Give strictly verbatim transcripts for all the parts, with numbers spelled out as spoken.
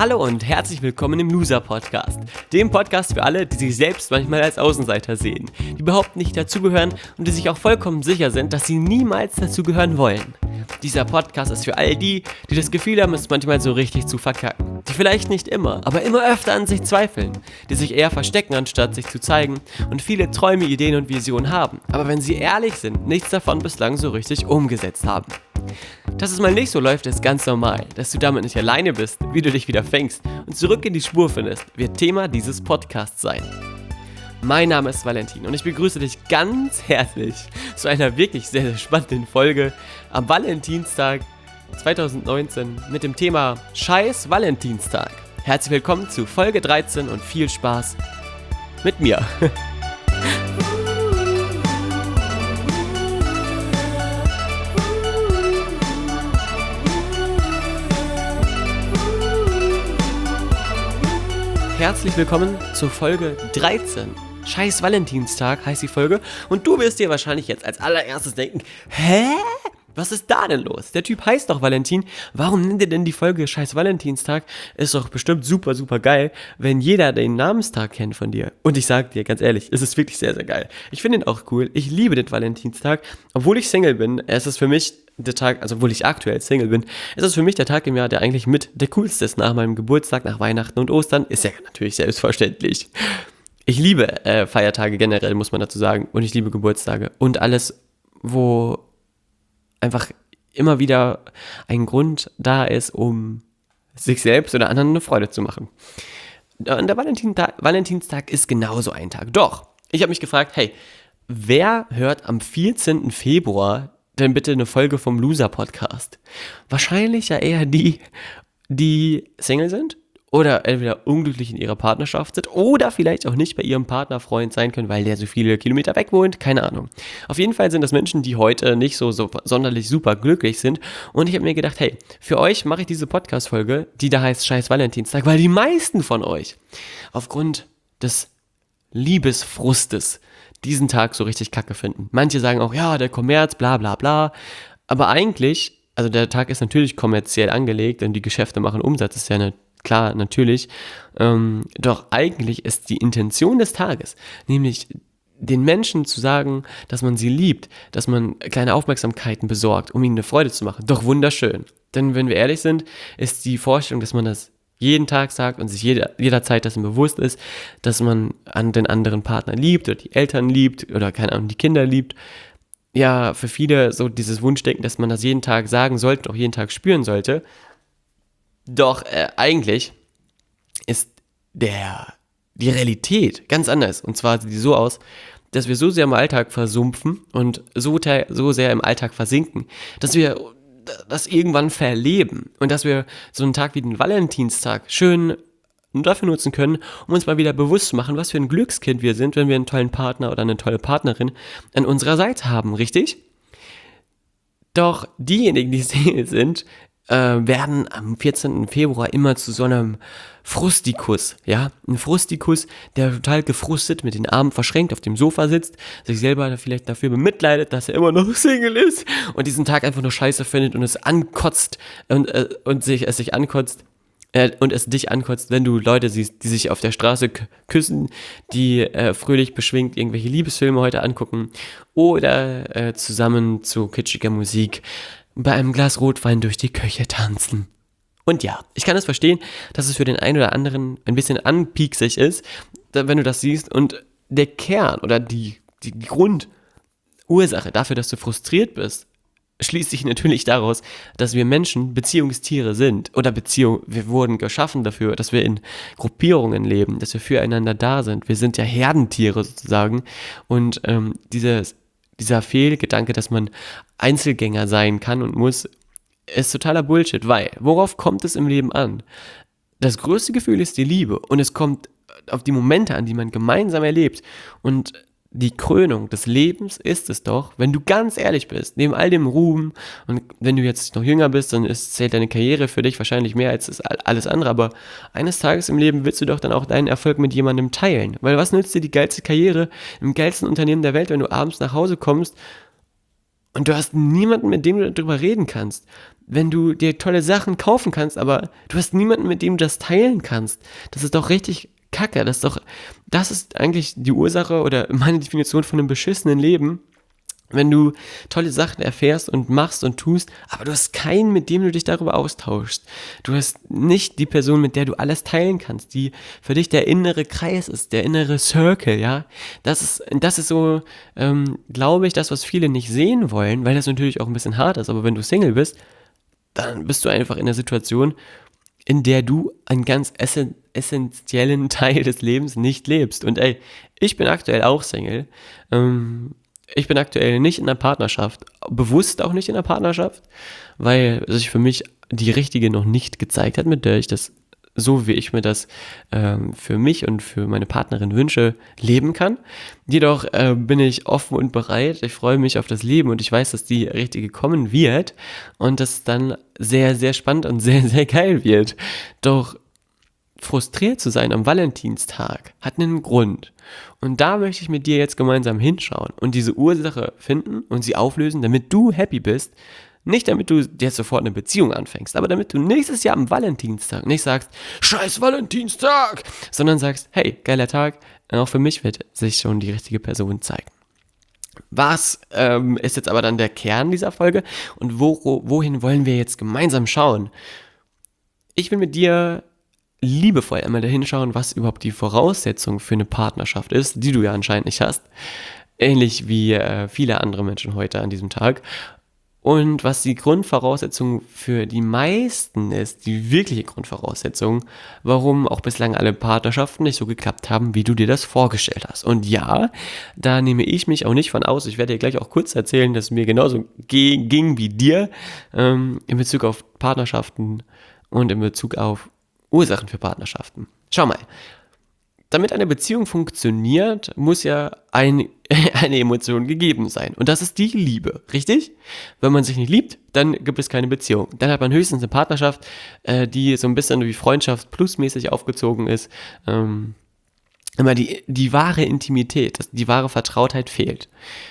Hallo und herzlich willkommen im Loser-Podcast, dem Podcast für alle, die sich selbst manchmal als Außenseiter sehen, die überhaupt nicht dazugehören und die sich auch vollkommen sicher sind, dass sie niemals dazugehören wollen. Dieser Podcast ist für all die, die das Gefühl haben, es manchmal so richtig zu verkacken, die vielleicht nicht immer, aber immer öfter an sich zweifeln, die sich eher verstecken, anstatt sich zu zeigen und viele Träume, Ideen und Visionen haben, aber wenn sie ehrlich sind, nichts davon bislang so richtig umgesetzt haben. Dass es mal nicht so läuft, ist ganz normal. Dass du damit nicht alleine bist, wie du dich wieder fängst und zurück in die Spur findest, wird Thema dieses Podcasts sein. Mein Name ist Valentin und ich begrüße dich ganz herzlich zu einer wirklich sehr, sehr spannenden Folge am Valentinstag zwanzig neunzehn mit dem Thema Scheiß Valentinstag. Herzlich willkommen zu Folge dreizehn und viel Spaß mit mir. Herzlich willkommen zur Folge dreizehn. Scheiß Valentinstag heißt die Folge und du wirst dir wahrscheinlich jetzt als allererstes denken, hä? Was ist da denn los? Der Typ heißt doch Valentin, warum nennt ihr denn die Folge Scheiß Valentinstag? Ist doch bestimmt super, super geil, wenn jeder den Namenstag kennt von dir. Und ich sag dir ganz ehrlich, es ist wirklich sehr, sehr geil. Ich finde ihn auch cool, ich liebe den Valentinstag, obwohl ich Single bin, es ist für mich der Tag, also obwohl ich aktuell Single bin, ist es für mich der Tag im Jahr, der eigentlich mit der coolste ist. Nach meinem Geburtstag, nach Weihnachten und Ostern, ist ja natürlich selbstverständlich. Ich liebe äh, Feiertage generell, muss man dazu sagen. Und ich liebe Geburtstage. Und alles, wo einfach immer wieder ein Grund da ist, um sich selbst oder anderen eine Freude zu machen. Und der Valentinstag, Valentinstag ist genauso ein Tag. Doch, ich habe mich gefragt, hey, wer hört am vierzehnten Februar denn bitte eine Folge vom Loser-Podcast? Wahrscheinlich ja eher die, die Single sind oder entweder unglücklich in ihrer Partnerschaft sind oder vielleicht auch nicht bei ihrem Partner, Freund sein können, weil der so viele Kilometer weg wohnt, keine Ahnung. Auf jeden Fall sind das Menschen, die heute nicht so, so sonderlich super glücklich sind und ich habe mir gedacht, hey, für euch mache ich diese Podcast-Folge, die da heißt Scheiß Valentinstag, weil die meisten von euch aufgrund des Liebesfrustes diesen Tag so richtig kacke finden. Manche sagen auch, ja, der Kommerz, bla bla bla. Aber eigentlich, also der Tag ist natürlich kommerziell angelegt und die Geschäfte machen Umsatz, ist ja eine, klar, natürlich. Ähm, doch eigentlich ist die Intention des Tages, nämlich den Menschen zu sagen, dass man sie liebt, dass man kleine Aufmerksamkeiten besorgt, um ihnen eine Freude zu machen, doch wunderschön. Denn wenn wir ehrlich sind, ist die Vorstellung, dass man das jeden Tag sagt und sich jeder, jederzeit dessen bewusst ist, dass man an den anderen Partner liebt oder die Eltern liebt oder keine Ahnung, die Kinder liebt. Ja, für viele so dieses Wunschdenken, dass man das jeden Tag sagen sollte, auch jeden Tag spüren sollte. Doch äh, eigentlich ist der, die Realität ganz anders. Und zwar sieht die so aus, dass wir so sehr im Alltag versumpfen und so, te- so sehr im Alltag versinken, dass wir das irgendwann verleben und dass wir so einen Tag wie den Valentinstag schön dafür nutzen können, um uns mal wieder bewusst zu machen, was für ein Glückskind wir sind, wenn wir einen tollen Partner oder eine tolle Partnerin an unserer Seite haben, richtig? Doch diejenigen, die Single sind, äh, werden am vierzehnten Februar immer zu so einem Frustikus, ja, ein Frustikus, der total gefrustet mit den Armen verschränkt auf dem Sofa sitzt, sich selber vielleicht dafür bemitleidet, dass er immer noch Single ist und diesen Tag einfach nur scheiße findet und es ankotzt und, äh, und sich, es sich ankotzt äh, und es dich ankotzt, wenn du Leute siehst, die sich auf der Straße k- küssen, die äh, fröhlich beschwingt irgendwelche Liebesfilme heute angucken oder äh, zusammen zu kitschiger Musik bei einem Glas Rotwein durch die Küche tanzen. Und ja, ich kann es verstehen, dass es für den einen oder anderen ein bisschen anpieksig ist, wenn du das siehst. Und der Kern oder die, die Grundursache dafür, dass du frustriert bist, schließt sich natürlich daraus, dass wir Menschen Beziehungstiere sind. Oder Beziehung, wir wurden geschaffen dafür, dass wir in Gruppierungen leben, dass wir füreinander da sind. Wir sind ja Herdentiere sozusagen. Und ähm, dieses, dieser Fehlgedanke, dass man Einzelgänger sein kann und muss, ist totaler Bullshit, weil, worauf kommt es im Leben an? Das größte Gefühl ist die Liebe und es kommt auf die Momente an, die man gemeinsam erlebt und die Krönung des Lebens ist es doch, wenn du ganz ehrlich bist, neben all dem Ruhm und wenn du jetzt noch jünger bist, dann ist, zählt deine Karriere für dich wahrscheinlich mehr als alles andere, aber eines Tages im Leben willst du doch dann auch deinen Erfolg mit jemandem teilen, weil was nützt dir die geilste Karriere im geilsten Unternehmen der Welt, wenn du abends nach Hause kommst und du hast niemanden, mit dem du darüber reden kannst. Wenn du dir tolle Sachen kaufen kannst, aber du hast niemanden, mit dem du das teilen kannst. Das ist doch richtig kacke. Das ist doch, das ist eigentlich die Ursache oder meine Definition von einem beschissenen Leben. Wenn du tolle Sachen erfährst und machst und tust, aber du hast keinen, mit dem du dich darüber austauschst. Du hast nicht die Person, mit der du alles teilen kannst, die für dich der innere Kreis ist, der innere Circle, ja. Das ist, das ist so, ähm, glaube ich, das, was viele nicht sehen wollen, weil das natürlich auch ein bisschen hart ist, aber wenn du Single bist, dann bist du einfach in der Situation, in der du einen ganz essen, essentiellen Teil des Lebens nicht lebst. Und ey, ich bin aktuell auch Single, ähm, Ich bin aktuell nicht in einer Partnerschaft, bewusst auch nicht in einer Partnerschaft, weil sich für mich die richtige noch nicht gezeigt hat, mit der ich das, so wie ich mir das ähm, für mich und für meine Partnerin wünsche, leben kann. Jedoch äh, bin ich offen und bereit, ich freue mich auf das Leben und ich weiß, dass die richtige kommen wird und das dann sehr, sehr spannend und sehr, sehr geil wird. Doch frustriert zu sein am Valentinstag hat einen Grund. Und da möchte ich mit dir jetzt gemeinsam hinschauen und diese Ursache finden und sie auflösen, damit du happy bist. Nicht damit du jetzt sofort eine Beziehung anfängst, aber damit du nächstes Jahr am Valentinstag nicht sagst, scheiß Valentinstag, sondern sagst, hey, geiler Tag, auch für mich wird sich schon die richtige Person zeigen. Was ähm, ist jetzt aber dann der Kern dieser Folge und wo, wohin wollen wir jetzt gemeinsam schauen? Ich will mit dir liebevoll einmal dahin schauen, was überhaupt die Voraussetzung für eine Partnerschaft ist, die du ja anscheinend nicht hast, ähnlich wie äh, viele andere Menschen heute an diesem Tag. Und was die Grundvoraussetzung für die meisten ist, die wirkliche Grundvoraussetzung, warum auch bislang alle Partnerschaften nicht so geklappt haben, wie du dir das vorgestellt hast. Und ja, da nehme ich mich auch nicht von aus. Ich werde dir gleich auch kurz erzählen, dass es mir genauso ge- ging wie dir ähm, in Bezug auf Partnerschaften und in Bezug auf Ursachen für Partnerschaften. Schau mal, damit eine Beziehung funktioniert, muss ja ein, eine Emotion gegeben sein. Und das ist die Liebe, richtig? Wenn man sich nicht liebt, dann gibt es keine Beziehung. Dann hat man höchstens eine Partnerschaft, äh, die so ein bisschen wie Freundschaft plusmäßig aufgezogen ist. Ähm, aber die, die wahre Intimität, die wahre Vertrautheit fehlt.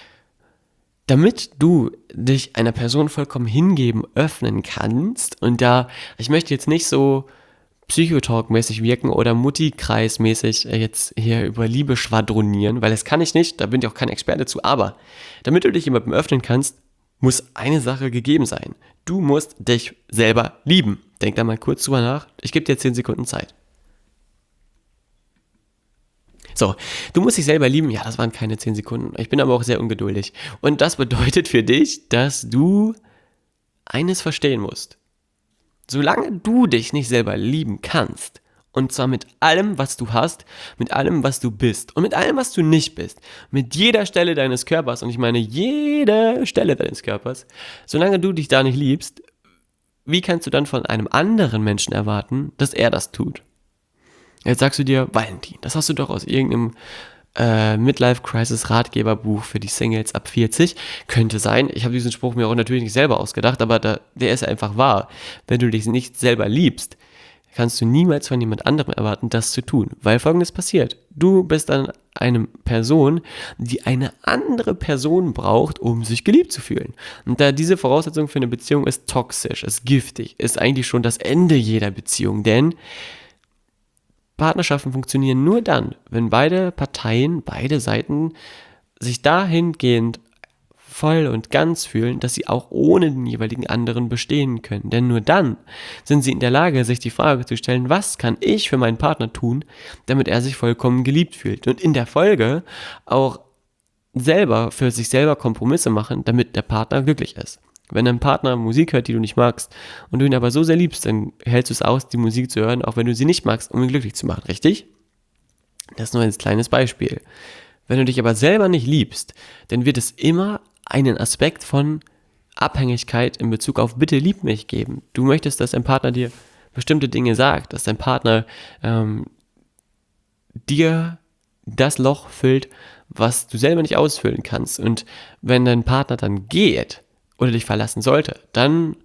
Damit du dich einer Person vollkommen hingeben, öffnen kannst, und da, ich möchte jetzt nicht so Psychotalk-mäßig wirken oder Mutti-Kreis-mäßig jetzt hier über Liebe schwadronieren, weil das kann ich nicht, da bin ich auch kein Experte zu, aber damit du dich jemandem öffnen kannst, muss eine Sache gegeben sein. Du musst dich selber lieben. Denk da mal kurz drüber nach, ich gebe dir zehn Sekunden Zeit. So, du musst dich selber lieben, ja, das waren keine zehn Sekunden, ich bin aber auch sehr ungeduldig. Und das bedeutet für dich, dass du eines verstehen musst. Solange du dich nicht selber lieben kannst, und zwar mit allem, was du hast, mit allem, was du bist und mit allem, was du nicht bist, mit jeder Stelle deines Körpers, und ich meine jede Stelle deines Körpers, solange du dich da nicht liebst, wie kannst du dann von einem anderen Menschen erwarten, dass er das tut? Jetzt sagst du dir, Valentin, das hast du doch aus irgendeinem äh, Midlife-Crisis-Ratgeberbuch für die Singles ab vierzig. Könnte sein. Ich habe diesen Spruch mir auch natürlich nicht selber ausgedacht, aber da, der ist einfach wahr. Wenn du dich nicht selber liebst, kannst du niemals von jemand anderem erwarten, das zu tun. Weil Folgendes passiert. Du bist dann eine Person, die eine andere Person braucht, um sich geliebt zu fühlen. Und da diese Voraussetzung für eine Beziehung ist toxisch, ist giftig, ist eigentlich schon das Ende jeder Beziehung. Denn Partnerschaften funktionieren nur dann, wenn beide Parteien, beide Seiten sich dahingehend voll und ganz fühlen, dass sie auch ohne den jeweiligen anderen bestehen können. Denn nur dann sind sie in der Lage, sich die Frage zu stellen, was kann ich für meinen Partner tun, damit er sich vollkommen geliebt fühlt. Und in der Folge auch selber für sich selber Kompromisse machen, damit der Partner glücklich ist. Wenn dein Partner Musik hört, die du nicht magst, und du ihn aber so sehr liebst, dann hältst du es aus, die Musik zu hören, auch wenn du sie nicht magst, um ihn glücklich zu machen, richtig? Das ist nur ein kleines Beispiel. Wenn du dich aber selber nicht liebst, dann wird es immer einen Aspekt von Abhängigkeit in Bezug auf bitte lieb mich geben. Du möchtest, dass dein Partner dir bestimmte Dinge sagt, dass dein Partner ähm, dir das Loch füllt, was du selber nicht ausfüllen kannst. Und wenn dein Partner dann geht oder dich verlassen sollte, dann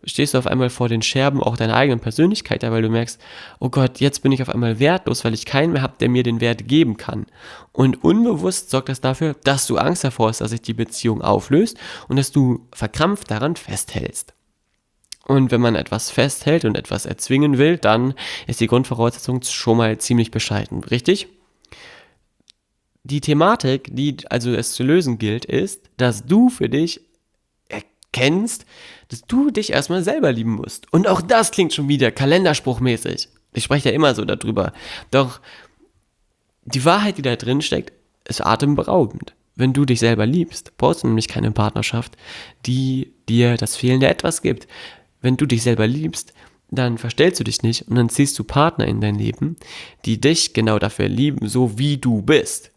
stehst du auf einmal vor den Scherben auch deiner eigenen Persönlichkeit, weil du merkst, oh Gott, jetzt bin ich auf einmal wertlos, weil ich keinen mehr habe, der mir den Wert geben kann. Und unbewusst sorgt das dafür, dass du Angst davor hast, dass sich die Beziehung auflöst und dass du verkrampft daran festhältst. Und wenn man etwas festhält und etwas erzwingen will, dann ist die Grundvoraussetzung schon mal ziemlich bescheiden, richtig? Die Thematik, die also es zu lösen gilt, ist, dass du für dich erkennst, dass du dich erstmal selber lieben musst. Und auch das klingt schon wieder kalenderspruchmäßig. Ich spreche ja immer so darüber. Doch die Wahrheit, die da drin steckt, ist atemberaubend. Wenn du dich selber liebst, brauchst du nämlich keine Partnerschaft, die dir das fehlende Etwas gibt. Wenn du dich selber liebst, dann verstellst du dich nicht und dann ziehst du Partner in dein Leben, die dich genau dafür lieben, so wie du bist.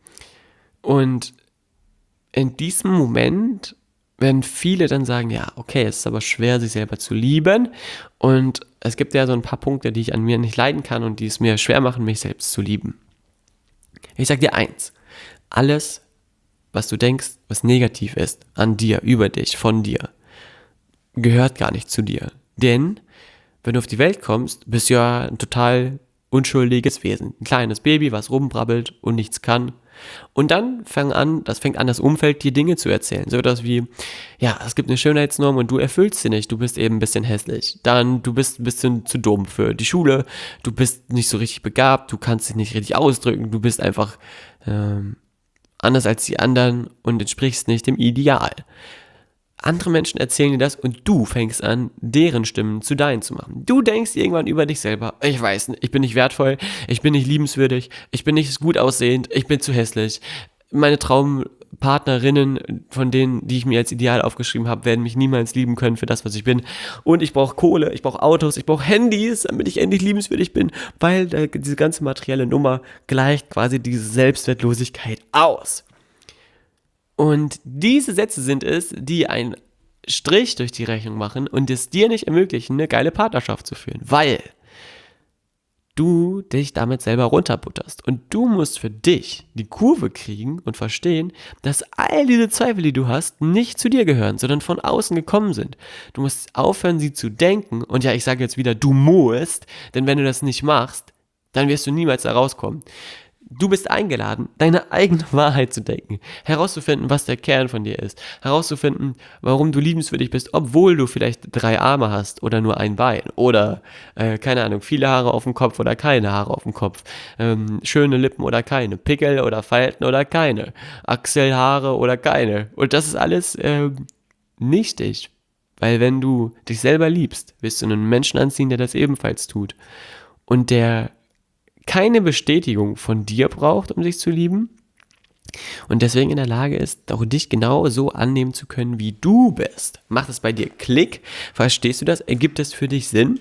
Und in diesem Moment werden viele dann sagen, ja, okay, es ist aber schwer, sich selber zu lieben. Und es gibt ja so ein paar Punkte, die ich an mir nicht leiden kann und die es mir schwer machen, mich selbst zu lieben. Ich sag dir eins, alles, was du denkst, was negativ ist, an dir, über dich, von dir, gehört gar nicht zu dir. Denn wenn du auf die Welt kommst, bist du ja ein total unschuldiges Wesen. Ein kleines Baby, was rumbrabbelt und nichts kann. Und dann fängt an, das fängt an, das Umfeld dir Dinge zu erzählen. So etwas wie, ja, es gibt eine Schönheitsnorm und du erfüllst sie nicht, du bist eben ein bisschen hässlich. Dann, du bist ein bisschen zu dumm für die Schule, du bist nicht so richtig begabt, du kannst dich nicht richtig ausdrücken, du bist einfach ähm, anders als die anderen und entsprichst nicht dem Ideal. Andere Menschen erzählen dir das und du fängst an, deren Stimmen zu deinen zu machen. Du denkst irgendwann über dich selber, ich weiß nicht, ich bin nicht wertvoll, ich bin nicht liebenswürdig, ich bin nicht gut aussehend, ich bin zu hässlich. Meine Traumpartnerinnen, von denen, die ich mir als Ideal aufgeschrieben habe, werden mich niemals lieben können für das, was ich bin. Und ich brauche Kohle, ich brauche Autos, ich brauche Handys, damit ich endlich liebenswürdig bin, weil äh, diese ganze materielle Nummer gleicht quasi diese Selbstwertlosigkeit aus. Und diese Sätze sind es, die einen Strich durch die Rechnung machen und es dir nicht ermöglichen, eine geile Partnerschaft zu führen, weil du dich damit selber runterbutterst. Und du musst für dich die Kurve kriegen und verstehen, dass all diese Zweifel, die du hast, nicht zu dir gehören, sondern von außen gekommen sind. Du musst aufhören, sie zu denken. Und ja, ich sage jetzt wieder, du musst, denn wenn du das nicht machst, dann wirst du niemals da rauskommen. Du bist eingeladen, deine eigene Wahrheit zu denken, herauszufinden, was der Kern von dir ist, herauszufinden, warum du liebenswürdig bist, obwohl du vielleicht drei Arme hast oder nur ein Bein oder, äh, keine Ahnung, viele Haare auf dem Kopf oder keine Haare auf dem Kopf, ähm, schöne Lippen oder keine, Pickel oder Falten oder keine, Achselhaare oder keine. Und das ist alles ähm, nichtig, weil wenn du dich selber liebst, wirst du einen Menschen anziehen, der das ebenfalls tut und der keine Bestätigung von dir braucht, um sich zu lieben und deswegen in der Lage ist, auch dich genau so annehmen zu können, wie du bist. Macht es bei dir Klick? Verstehst du das? Ergibt es für dich Sinn?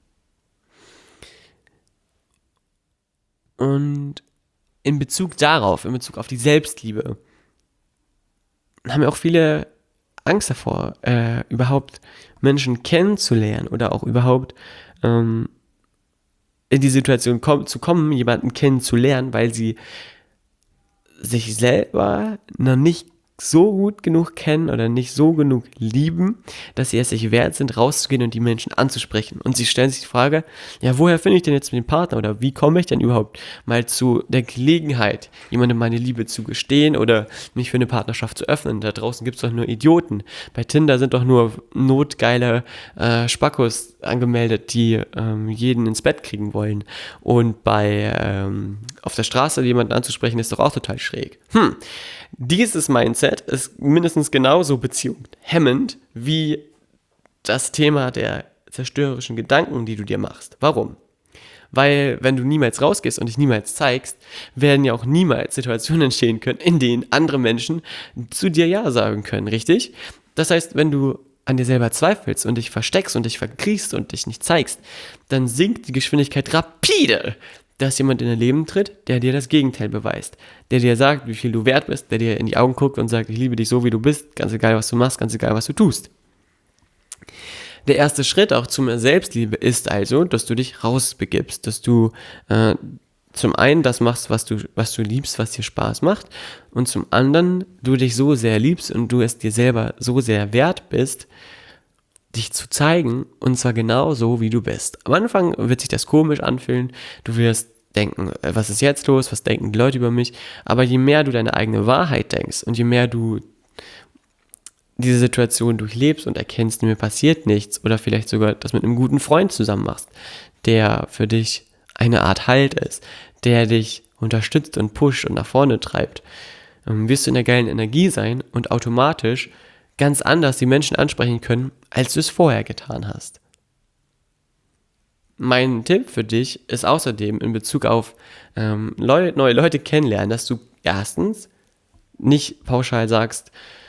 Und in Bezug darauf, in Bezug auf die Selbstliebe, haben ja auch viele Angst davor, äh, überhaupt Menschen kennenzulernen oder auch überhaupt ähm, in die Situation kom- zu kommen, jemanden kennenzulernen, weil sie sich selber noch nicht so gut genug kennen oder nicht so genug lieben, dass sie es sich wert sind, rauszugehen und die Menschen anzusprechen. Und sie stellen sich die Frage, ja, woher finde ich denn jetzt den Partner oder wie komme ich denn überhaupt mal zu der Gelegenheit, jemandem meine Liebe zu gestehen oder mich für eine Partnerschaft zu öffnen. Da draußen gibt es doch nur Idioten. Bei Tinder sind doch nur notgeile äh, Spackos angemeldet, die ähm, jeden ins Bett kriegen wollen. Und bei ähm, auf der Straße jemanden anzusprechen, ist doch auch total schräg. Hm. Dieses Mindset ist mindestens genauso beziehungshemmend wie das Thema der zerstörerischen Gedanken, die du dir machst. Warum? Weil wenn du niemals rausgehst und dich niemals zeigst, werden ja auch niemals Situationen entstehen können, in denen andere Menschen zu dir Ja sagen können, richtig? Das heißt, wenn du an dir selber zweifelst und dich versteckst und dich verkriechst und dich nicht zeigst, dann sinkt die Geschwindigkeit rapide, dass jemand in dein Leben tritt, der dir das Gegenteil beweist, der dir sagt, wie viel du wert bist, der dir in die Augen guckt und sagt, ich liebe dich so, wie du bist, ganz egal, was du machst, ganz egal, was du tust. Der erste Schritt auch zu mehr Selbstliebe ist also, dass du dich rausbegibst, dass du äh, zum einen das machst, was du, was du liebst, was dir Spaß macht und zum anderen du dich so sehr liebst und du es dir selber so sehr wert bist, dich zu zeigen, und zwar genau so, wie du bist. Am Anfang wird sich das komisch anfühlen, du wirst denken, was ist jetzt los, was denken die Leute über mich, aber je mehr du deine eigene Wahrheit denkst und je mehr du diese Situation durchlebst und erkennst, mir passiert nichts, oder vielleicht sogar das mit einem guten Freund zusammen machst, der für dich eine Art Halt ist, der dich unterstützt und pusht und nach vorne treibt, wirst du in der geilen Energie sein und automatisch ganz anders die Menschen ansprechen können, als du es vorher getan hast. Mein Tipp für dich ist außerdem in Bezug auf ähm, Leute, neue Leute kennenlernen, dass du erstens nicht pauschal sagst,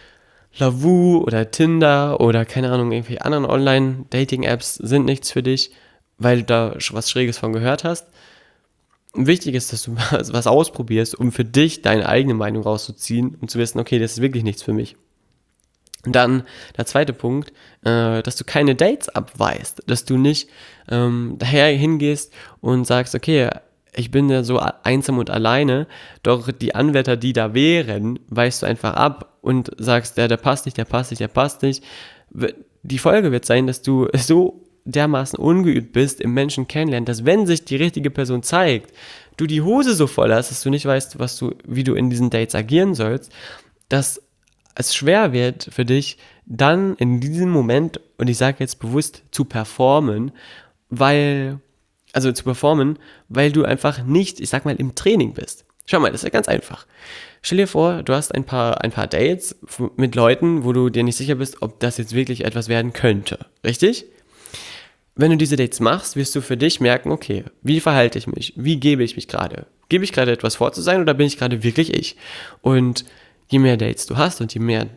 Lavu oder Tinder oder keine Ahnung, irgendwelche anderen Online-Dating-Apps sind nichts für dich, weil du da was Schräges von gehört hast. Wichtig ist, dass du was ausprobierst, um für dich deine eigene Meinung rauszuziehen und zu wissen, okay, das ist wirklich nichts für mich. Und dann der zweite Punkt, äh, dass du keine Dates abweist, dass du nicht ähm, daher hingehst und sagst, okay, ich bin ja so einsam und alleine, doch die Anwärter, die da wären, weist du einfach ab und sagst, ja, der passt nicht, der passt nicht, der passt nicht. Die Folge wird sein, dass du so dermaßen ungeübt bist im Menschen kennenlernen, dass wenn sich die richtige Person zeigt, du die Hose so voll hast, dass du nicht weißt, was du, wie du in diesen Dates agieren sollst, dass es schwer wird für dich, dann in diesem Moment, und ich sage jetzt bewusst, zu performen, weil, also zu performen, weil du einfach nicht, ich sag mal, im Training bist. Schau mal, das ist ja ganz einfach. Stell dir vor, du hast ein paar, ein paar Dates mit Leuten, wo du dir nicht sicher bist, ob das jetzt wirklich etwas werden könnte. Richtig? Wenn du diese Dates machst, wirst du für dich merken, okay, wie verhalte ich mich? Wie gebe ich mich gerade? Gebe ich gerade etwas vor zu sein oder bin ich gerade wirklich ich? Und je mehr Dates du hast und je mehr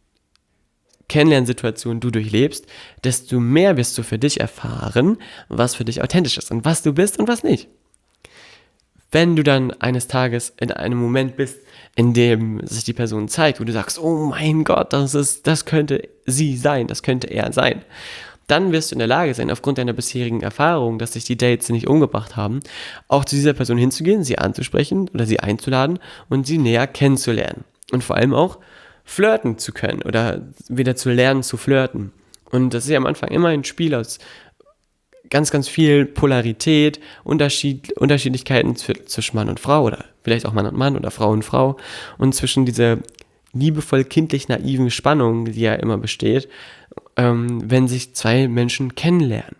Kennenlernsituationen du durchlebst, desto mehr wirst du für dich erfahren, was für dich authentisch ist und was du bist und was nicht. Wenn du dann eines Tages in einem Moment bist, in dem sich die Person zeigt, wo du sagst, oh mein Gott, das ist, das könnte sie sein, das könnte er sein, dann wirst du in der Lage sein, aufgrund deiner bisherigen Erfahrung, dass sich die Dates nicht umgebracht haben, auch zu dieser Person hinzugehen, sie anzusprechen oder sie einzuladen und sie näher kennenzulernen. Und vor allem auch flirten zu können oder wieder zu lernen zu flirten. Und das ist ja am Anfang immer ein Spiel aus ganz, ganz viel Polarität, Unterschied, Unterschiedlichkeiten zwischen Mann und Frau oder vielleicht auch Mann und Mann oder Frau und Frau und zwischen dieser liebevoll kindlich naiven Spannung, die ja immer besteht, ähm, wenn sich zwei Menschen kennenlernen.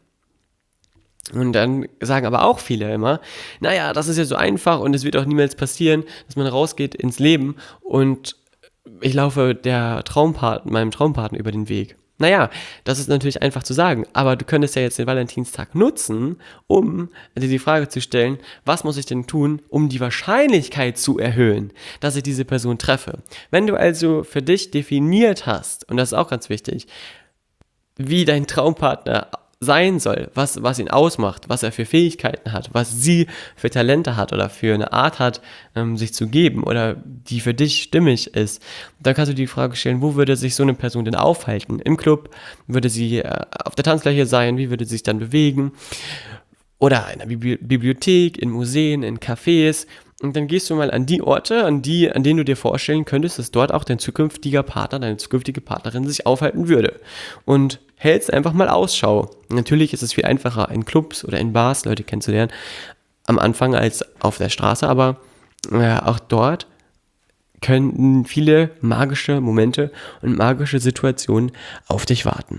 Und dann sagen aber auch viele immer, naja, das ist ja so einfach und es wird auch niemals passieren, dass man rausgeht ins Leben und ich laufe der Traumpart- meinem Traumpartner über den Weg. Naja, das ist natürlich einfach zu sagen, aber du könntest ja jetzt den Valentinstag nutzen, um dir die Frage zu stellen, was muss ich denn tun, um die Wahrscheinlichkeit zu erhöhen, dass ich diese Person treffe. Wenn du also für dich definiert hast, und das ist auch ganz wichtig, wie dein Traumpartner sein soll, was, was ihn ausmacht, was er für Fähigkeiten hat, was sie für Talente hat oder für eine Art hat, ähm, sich zu geben oder die für dich stimmig ist, dann kannst du die Frage stellen, wo würde sich so eine Person denn aufhalten? Im Club? Würde sie äh, auf der Tanzfläche sein? Wie würde sie sich dann bewegen? Oder in der Bibli- Bibliothek, in Museen, in Cafés. Und dann gehst du mal an die Orte, an die, an denen du dir vorstellen könntest, dass dort auch dein zukünftiger Partner, deine zukünftige Partnerin sich aufhalten würde. Und hältst einfach mal Ausschau. Natürlich ist es viel einfacher, in Clubs oder in Bars Leute kennenzulernen, am Anfang als auf der Straße, aber äh, auch dort können viele magische Momente und magische Situationen auf dich warten.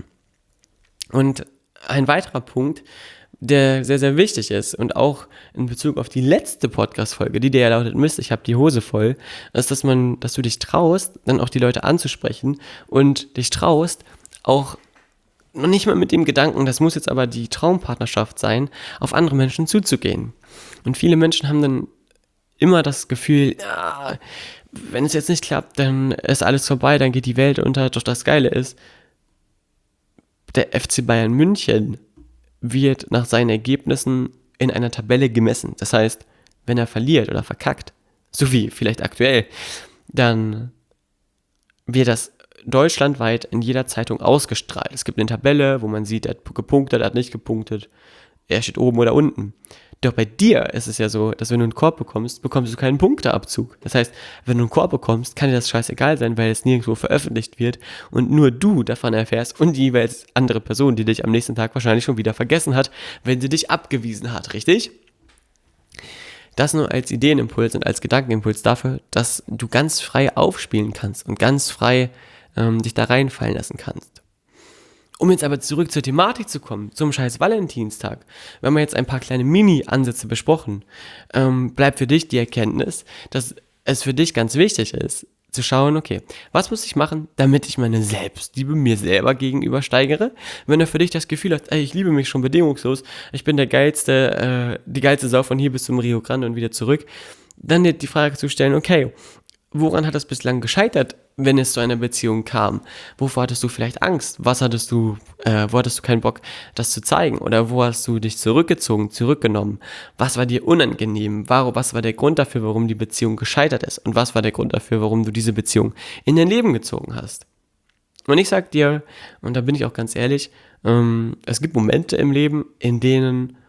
Und ein weiterer Punkt, der sehr, sehr wichtig ist und auch in Bezug auf die letzte Podcast-Folge, die dir ja lautet, Mist, ich habe die Hose voll, ist, dass man, dass du dich traust, dann auch die Leute anzusprechen und dich traust, auch noch nicht mal mit dem Gedanken, das muss jetzt aber die Traumpartnerschaft sein, auf andere Menschen zuzugehen. Und viele Menschen haben dann immer das Gefühl, ja, wenn es jetzt nicht klappt, dann ist alles vorbei, dann geht die Welt unter. Doch das Geile ist, der F C Bayern München wird nach seinen Ergebnissen in einer Tabelle gemessen. Das heißt, wenn er verliert oder verkackt, so wie vielleicht aktuell, dann wird das deutschlandweit in jeder Zeitung ausgestrahlt. Es gibt eine Tabelle, wo man sieht, er hat gepunktet, er hat nicht gepunktet, er steht oben oder unten. Doch bei dir ist es ja so, dass wenn du einen Korb bekommst, bekommst du keinen Punkteabzug. Das heißt, wenn du einen Korb bekommst, kann dir das scheißegal sein, weil es nirgendwo veröffentlicht wird und nur du davon erfährst und die jeweils andere Person, die dich am nächsten Tag wahrscheinlich schon wieder vergessen hat, wenn sie dich abgewiesen hat, richtig? Das nur als Ideenimpuls und als Gedankenimpuls dafür, dass du ganz frei aufspielen kannst und ganz frei ähm, dich da reinfallen lassen kannst. Um jetzt aber zurück zur Thematik zu kommen, zum scheiß Valentinstag, wir haben jetzt ein paar kleine Mini-Ansätze besprochen, ähm, bleibt für dich die Erkenntnis, dass es für dich ganz wichtig ist, zu schauen, okay, was muss ich machen, damit ich meine Selbstliebe mir selber gegenüber steigere? Wenn du für dich das Gefühl hast, ey, ich liebe mich schon bedingungslos, ich bin der geilste, äh, die geilste Sau von hier bis zum Rio Grande und wieder zurück, dann dir die Frage zu stellen, okay, woran hat das bislang gescheitert, wenn es zu einer Beziehung kam? Wovor hattest du vielleicht Angst? Was hattest du, äh, wo hattest du keinen Bock, das zu zeigen? Oder wo hast du dich zurückgezogen, zurückgenommen? Was war dir unangenehm? Warum, was war der Grund dafür, warum die Beziehung gescheitert ist? Und was war der Grund dafür, warum du diese Beziehung in dein Leben gezogen hast? Und ich sag dir, und da bin ich auch ganz ehrlich, ähm, es gibt Momente im Leben, in denen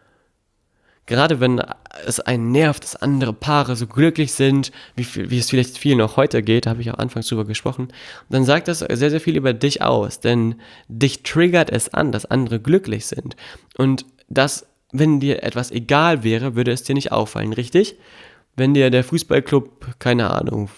gerade wenn es einen nervt, dass andere Paare so glücklich sind, wie, viel, wie es vielleicht vielen auch heute geht, da habe ich auch anfangs drüber gesprochen, dann sagt das sehr, sehr viel über dich aus, denn dich triggert es an, dass andere glücklich sind. Und das, wenn dir etwas egal wäre, würde es dir nicht auffallen, richtig? Wenn dir der Fußballclub, keine Ahnung,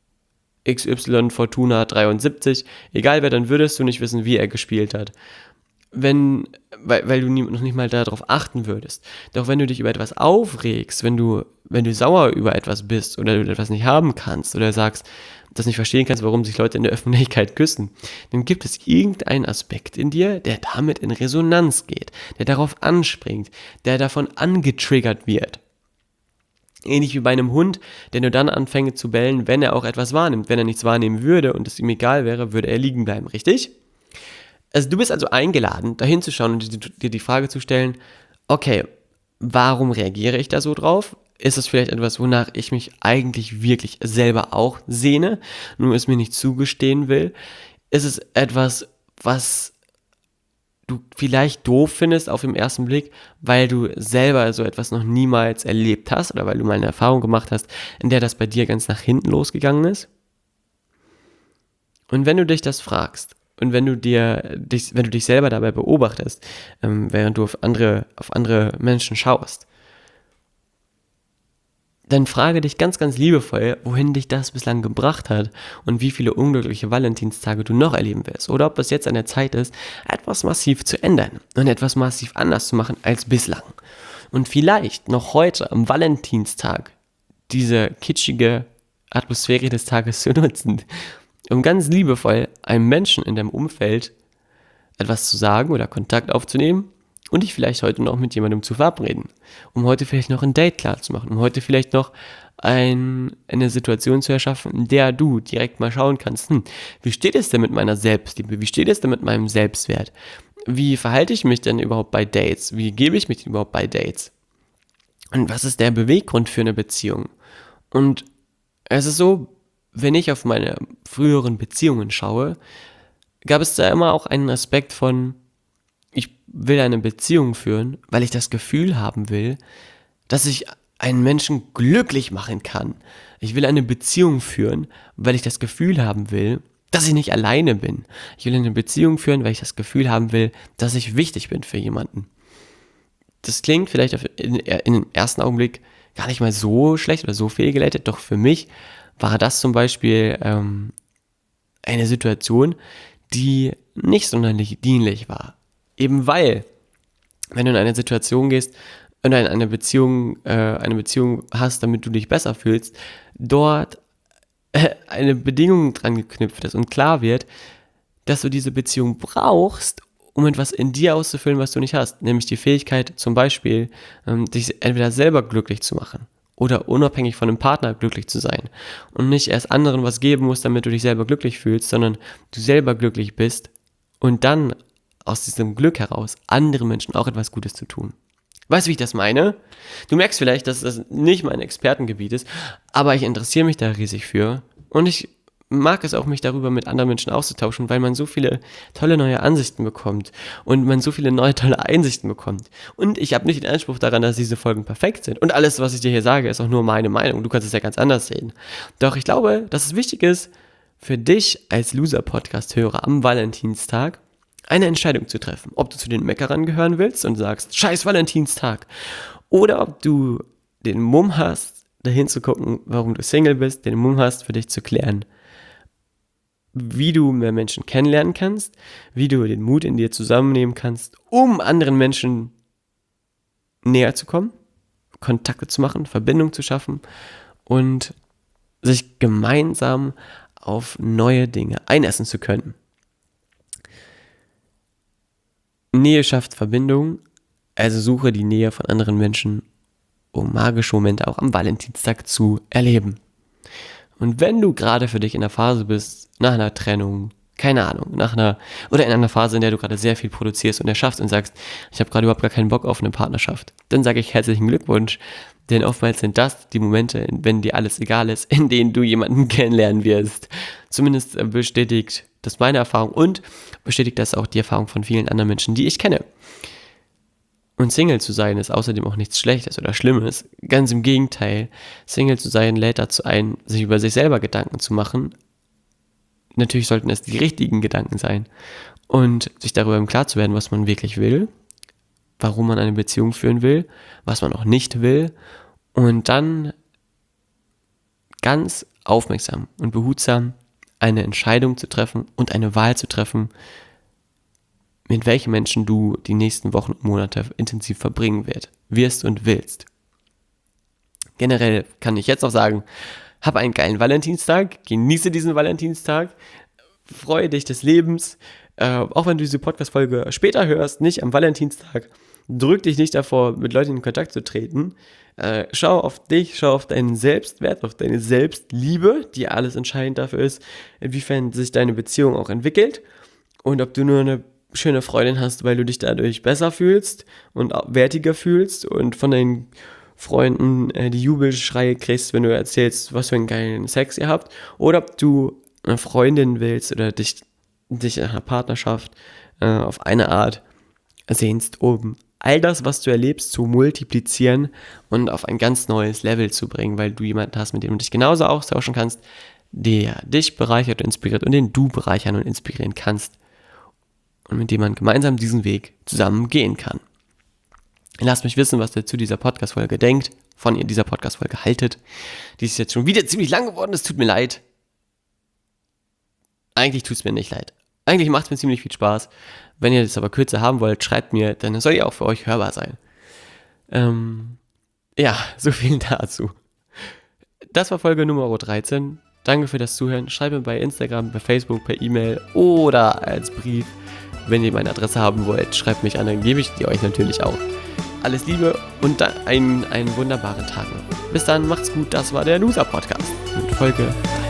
X Y Fortuna dreiundsiebzig, egal wer, dann würdest du nicht wissen, wie er gespielt hat. Wenn, weil, weil du nie, noch nicht mal darauf achten würdest. Doch wenn du dich über etwas aufregst, wenn du, wenn du sauer über etwas bist oder du etwas nicht haben kannst oder sagst, das nicht verstehen kannst, warum sich Leute in der Öffentlichkeit küssen, dann gibt es irgendeinen Aspekt in dir, der damit in Resonanz geht, der darauf anspringt, der davon angetriggert wird. Ähnlich wie bei einem Hund, der nur dann anfängt zu bellen, wenn er auch etwas wahrnimmt. Wenn er nichts wahrnehmen würde und es ihm egal wäre, würde er liegen bleiben, richtig? Also du bist also eingeladen, da hinzuschauen und dir die Frage zu stellen, okay, warum reagiere ich da so drauf? Ist es vielleicht etwas, wonach ich mich eigentlich wirklich selber auch sehne, nur es mir nicht zugestehen will? Ist es etwas, was du vielleicht doof findest auf den ersten Blick, weil du selber so etwas noch niemals erlebt hast oder weil du mal eine Erfahrung gemacht hast, in der das bei dir ganz nach hinten losgegangen ist? Und wenn du dich das fragst, und wenn du dir dich, wenn du dich selber dabei beobachtest, ähm, während du auf andere, auf andere Menschen schaust, dann frage dich ganz, ganz liebevoll, wohin dich das bislang gebracht hat und wie viele unglückliche Valentinstage du noch erleben wirst. Oder ob es jetzt an der Zeit ist, etwas massiv zu ändern und etwas massiv anders zu machen als bislang. Und vielleicht noch heute am Valentinstag diese kitschige Atmosphäre des Tages zu nutzen, um ganz liebevoll einem Menschen in deinem Umfeld etwas zu sagen oder Kontakt aufzunehmen und dich vielleicht heute noch mit jemandem zu verabreden, um heute vielleicht noch ein Date klar zu machen, um heute vielleicht noch ein, eine Situation zu erschaffen, in der du direkt mal schauen kannst, hm, wie steht es denn mit meiner Selbstliebe, wie steht es denn mit meinem Selbstwert, wie verhalte ich mich denn überhaupt bei Dates, wie gebe ich mich denn überhaupt bei Dates und was ist der Beweggrund für eine Beziehung? Und es ist so, wenn ich auf meine früheren Beziehungen schaue, gab es da immer auch einen Aspekt von, ich will eine Beziehung führen, weil ich das Gefühl haben will, dass ich einen Menschen glücklich machen kann. Ich will eine Beziehung führen, weil ich das Gefühl haben will, dass ich nicht alleine bin. Ich will eine Beziehung führen, weil ich das Gefühl haben will, dass ich wichtig bin für jemanden. Das klingt vielleicht in, in den ersten Augenblick gar nicht mal so schlecht oder so fehlgeleitet, doch für mich war das zum Beispiel ähm, eine Situation, die nicht sonderlich dienlich war. Eben weil, wenn du in eine Situation gehst und in eine Beziehung, äh, eine Beziehung hast, damit du dich besser fühlst, dort äh, eine Bedingung dran geknüpft ist und klar wird, dass du diese Beziehung brauchst, um etwas in dir auszufüllen, was du nicht hast. Nämlich die Fähigkeit zum Beispiel, ähm, dich entweder selber glücklich zu machen oder unabhängig von einem Partner glücklich zu sein und nicht erst anderen was geben musst, damit du dich selber glücklich fühlst, sondern du selber glücklich bist und dann aus diesem Glück heraus anderen Menschen auch etwas Gutes zu tun. Weißt du, wie ich das meine? Du merkst vielleicht, dass das nicht mein Expertengebiet ist, aber ich interessiere mich da riesig für und ich mag es auch, mich darüber mit anderen Menschen auszutauschen, weil man so viele tolle neue Ansichten bekommt und man so viele neue tolle Einsichten bekommt. Und ich habe nicht den Anspruch daran, dass diese Folgen perfekt sind. Und alles, was ich dir hier sage, ist auch nur meine Meinung. Du kannst es ja ganz anders sehen. Doch ich glaube, dass es wichtig ist, für dich als Loser-Podcast-Hörer am Valentinstag eine Entscheidung zu treffen. Ob du zu den Meckerern gehören willst und sagst, scheiß Valentinstag. Oder ob du den Mumm hast, dahin zu gucken, warum du Single bist, den Mumm hast, für dich zu klären, wie du mehr Menschen kennenlernen kannst, wie du den Mut in dir zusammennehmen kannst, um anderen Menschen näher zu kommen, Kontakte zu machen, Verbindung zu schaffen und sich gemeinsam auf neue Dinge einlassen zu können. Nähe schafft Verbindung, also suche die Nähe von anderen Menschen, um magische Momente auch am Valentinstag zu erleben. Und wenn du gerade für dich in der Phase bist, nach einer Trennung, keine Ahnung, nach einer, oder in einer Phase, in der du gerade sehr viel produzierst und erschaffst und sagst, ich habe gerade überhaupt gar keinen Bock auf eine Partnerschaft, dann sage ich herzlichen Glückwunsch, denn oftmals sind das die Momente, wenn dir alles egal ist, in denen du jemanden kennenlernen wirst. Zumindest bestätigt das meine Erfahrung und bestätigt das auch die Erfahrung von vielen anderen Menschen, die ich kenne. Und Single zu sein ist außerdem auch nichts Schlechtes oder Schlimmes. Ganz im Gegenteil, Single zu sein lädt dazu ein, sich über sich selber Gedanken zu machen. Natürlich sollten es die richtigen Gedanken sein. Und sich darüber im Klaren zu werden, was man wirklich will, warum man eine Beziehung führen will, was man auch nicht will. Und dann ganz aufmerksam und behutsam eine Entscheidung zu treffen und eine Wahl zu treffen, mit welchen Menschen du die nächsten Wochen und Monate intensiv verbringen wirst, wirst und willst. Generell kann ich jetzt noch sagen, hab einen geilen Valentinstag, genieße diesen Valentinstag, freue dich des Lebens, äh, auch wenn du diese Podcast-Folge später hörst, nicht am Valentinstag, drück dich nicht davor, mit Leuten in Kontakt zu treten, äh, schau auf dich, schau auf deinen Selbstwert, auf deine Selbstliebe, die alles entscheidend dafür ist, inwiefern sich deine Beziehung auch entwickelt und ob du nur eine schöne Freundin hast, weil du dich dadurch besser fühlst und wertiger fühlst und von deinen Freunden äh, die Jubelschreie kriegst, wenn du erzählst, was für einen geilen Sex ihr habt, oder ob du eine Freundin willst oder dich, dich in einer Partnerschaft äh, auf eine Art sehnst, um all das, was du erlebst, zu multiplizieren und auf ein ganz neues Level zu bringen, weil du jemanden hast, mit dem du dich genauso austauschen kannst, der dich bereichert und inspiriert und den du bereichern und inspirieren kannst. Und mit dem man gemeinsam diesen Weg zusammen gehen kann. Lasst mich wissen, was ihr zu dieser Podcast-Folge denkt, von ihr dieser Podcast-Folge haltet. Die ist jetzt schon wieder ziemlich lang geworden, es tut mir leid. Eigentlich tut es mir nicht leid. Eigentlich macht es mir ziemlich viel Spaß. Wenn ihr das aber kürzer haben wollt, schreibt mir, dann soll die auch für euch hörbar sein. Ähm, ja, so viel dazu. Das war Folge Nummer dreizehn. Danke für das Zuhören. Schreibt mir bei Instagram, bei Facebook, per E-Mail oder als Brief. Wenn ihr meine Adresse haben wollt, schreibt mich an, dann gebe ich die euch natürlich auch. Alles Liebe und einen, einen wunderbaren Tag noch. Bis dann, macht's gut, das war der Loser Podcast mit Folge